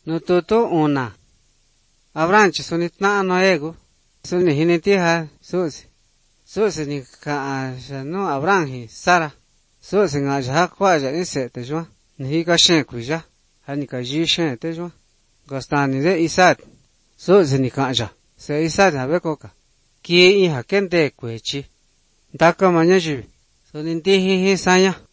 Nututu una. Abraham suni tna'a Noegu. Suni hinitiha susi. Susi ni ka'a no Abraham hi Sara. Susi nga hakwaja ise te juan. Ni hika shen kuja. Hani ka ji shen te juan. Gostani de Isaac. Susi ni ka'a. Se Isaac habe koka. Ki iha kente kwechi. Daka manyajibi. Suni ntihi hi sanya.